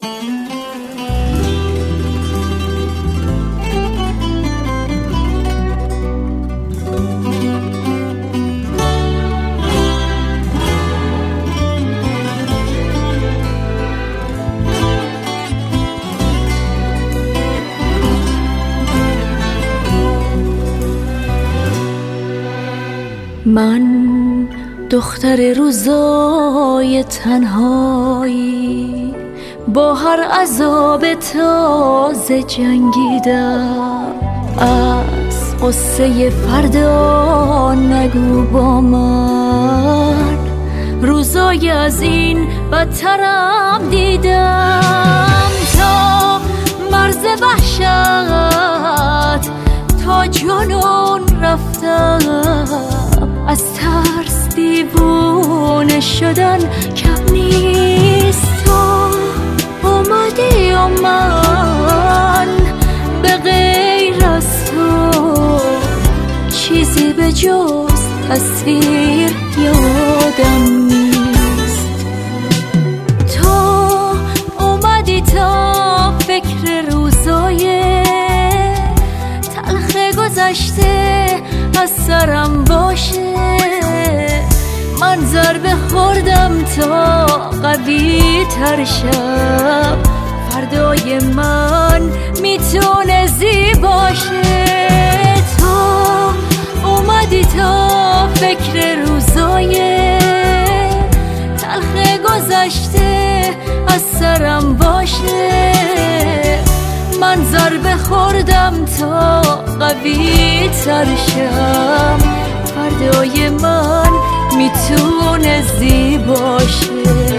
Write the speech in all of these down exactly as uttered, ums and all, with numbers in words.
من دختر روزای تنهایی با هر عذاب تازه جنگیدم. از قصه فردا نگو با من، روزای از این بدترم دیدم. تا مرز وحشت تا جنون رفتم، از ترس دیوونه شدن کم نیست. تو اومدی و من به غیر از تو چیزی به جز تصویر یادم نیست. تو اومدی تا فکر روزای تلخ گذشته از سرم باشه. من ضربه خوردم تا قوی تر شم، فردای من میتونه زیباشه. تو اومدی تا فکر روزای تلخ گذشته از سرم باشه. من ضربه خوردم تا قوی تر شم، فردای من میتونه زیباشه.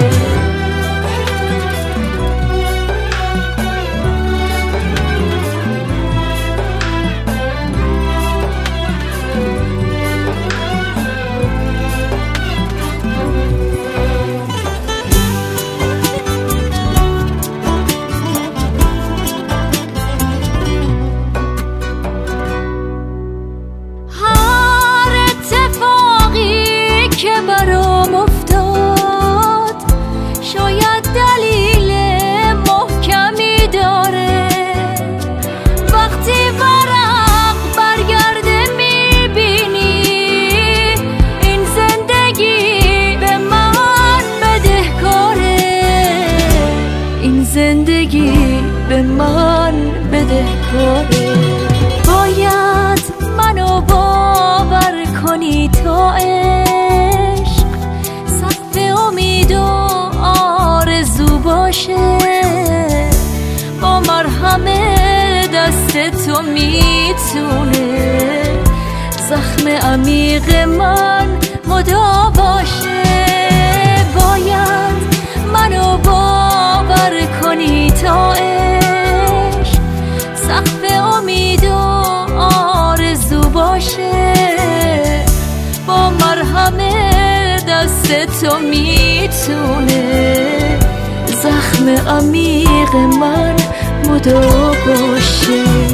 برام افتاد شاید دلیل محکمی داره. وقتی ورق برگرده میبینی این زندگی به من بدهکاره. این زندگی به من بدهکاره. باید منو باور کنی تا باشه. با مرهم دست تو میتونه زخم عمیق من مداوا باشه. باید منو باور کنی تا عشق سقف امید و آرزو باشه. با مرهم دست تو میتونه زخم عمیق من مداوا باشه.